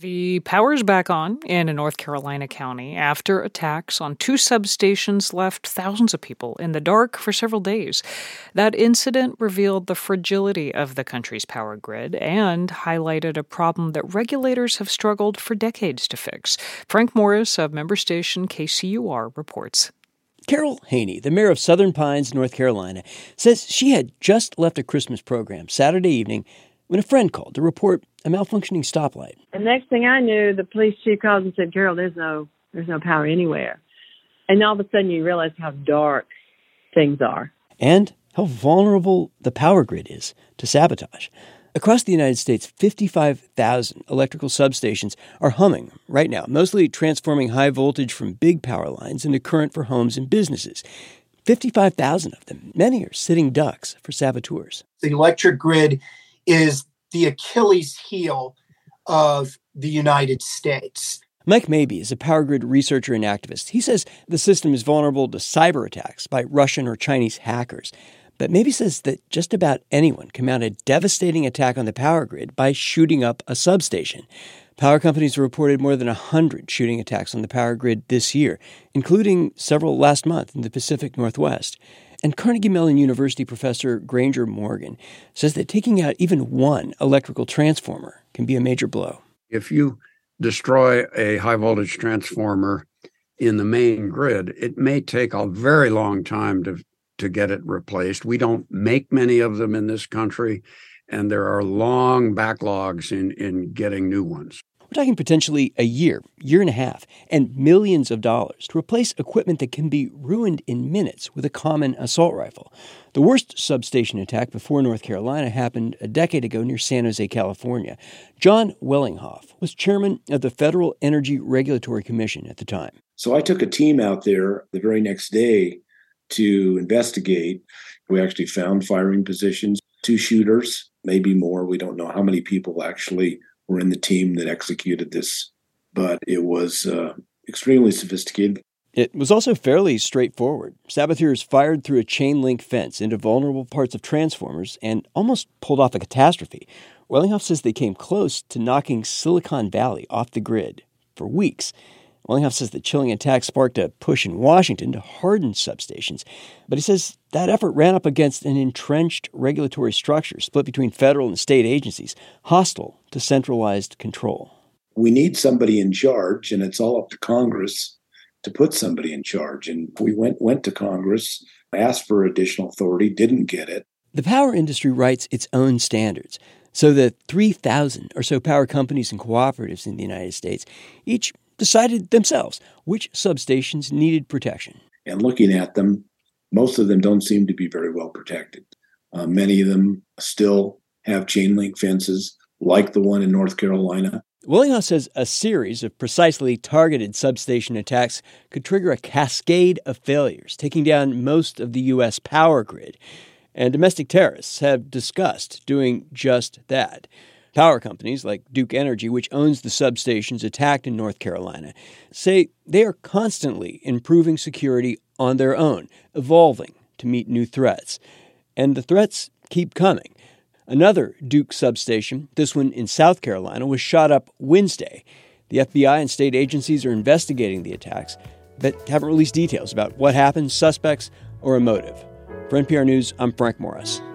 The power's back on in a North Carolina county after attacks on two substations left thousands of people in the dark for several days. That incident revealed the fragility of the country's power grid and highlighted a problem that regulators have struggled for decades to fix. Frank Morris of member station KCUR reports. Carol Haney, the mayor of Southern Pines, North Carolina, says she had just left a Christmas program Saturday evening when a friend called to report a malfunctioning stoplight. The next thing I knew, the police chief called and said, "Carol, there's no power anywhere." And all of a sudden you realize how dark things are. And how vulnerable the power grid is to sabotage. Across the United States, 55,000 electrical substations are humming right now, mostly transforming high voltage from big power lines into current for homes and businesses. 55,000 of them. Many are sitting ducks for saboteurs. The electric grid is the Achilles heel of the United States. Mike Mabee is a power grid researcher and activist. He says the system is vulnerable to cyber attacks by Russian or Chinese hackers. But Mabee says that just about anyone can mount a devastating attack on the power grid by shooting up a substation. Power companies reported more than 100 shooting attacks on the power grid this year, including several last month in the Pacific Northwest. And Carnegie Mellon University professor Granger Morgan says that taking out even one electrical transformer can be a major blow. If you destroy a high-voltage transformer in the main grid, it may take a very long time to get it replaced. We don't make many of them in this country, and there are long backlogs in getting new ones. We're talking potentially a year and a half, and millions of dollars to replace equipment that can be ruined in minutes with a common assault rifle. The worst substation attack before North Carolina happened a decade ago near San Jose, California. John Wellinghoff was chairman of the Federal Energy Regulatory Commission at the time. So I took a team out there the very next day to investigate. We actually found firing positions, 2 shooters, maybe more. We don't know how many people actually were in the team that executed this, but it was extremely sophisticated. It was also fairly straightforward. Saboteurs fired through a chain-link fence into vulnerable parts of transformers and almost pulled off a catastrophe. Wellinghoff says they came close to knocking Silicon Valley off the grid for weeks. Wellinghoff says the chilling attack sparked a push in Washington to harden substations, but he says that effort ran up against an entrenched regulatory structure split between federal and state agencies, hostile to centralized control. We need somebody in charge, and it's all up to Congress to put somebody in charge. And we went to Congress, asked for additional authority, didn't get it. The power industry writes its own standards. So the 3,000 or so power companies and cooperatives in the United States each decided themselves which substations needed protection. And looking at them, most of them don't seem to be very well protected. Many of them still have chain link fences, like the one in North Carolina. Wellinghoff says a series of precisely targeted substation attacks could trigger a cascade of failures, taking down most of the U.S. power grid. And domestic terrorists have discussed doing just that. Power companies like Duke Energy, which owns the substations attacked in North Carolina, say they are constantly improving security on their own, evolving to meet new threats. And the threats keep coming. Another Duke substation, this one in South Carolina, was shot up Wednesday. The FBI and state agencies are investigating the attacks, but haven't released details about what happened, suspects, or a motive. For NPR News, I'm Frank Morris.